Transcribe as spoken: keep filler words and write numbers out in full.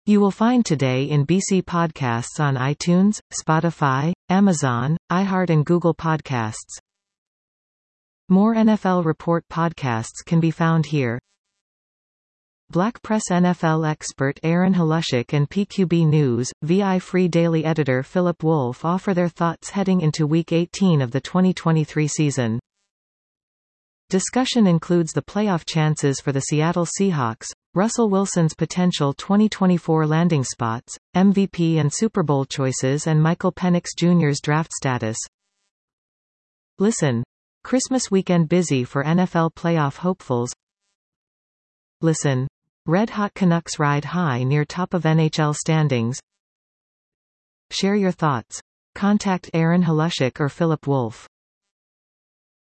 You will find Today in B C podcasts on iTunes, Spotify, Amazon, iHeart and Google Podcasts. More N F L Report podcasts can be found here. Black Press N F L expert Aaron Halushik and P Q B News, V I Free Daily editor Philip Wolf offer their thoughts heading into Week eighteen of the twenty twenty-three season. Discussion includes the playoff chances for the Seattle Seahawks, Russell Wilson's potential twenty twenty-four landing spots, M V P and Super Bowl choices and Michael Penix Junior's draft status. Listen. Christmas weekend busy for N F L playoff hopefuls. Listen. Red Hot Canucks ride high near top of N H L standings. Share your thoughts. Contact Aaron Halushik or Philip Wolf.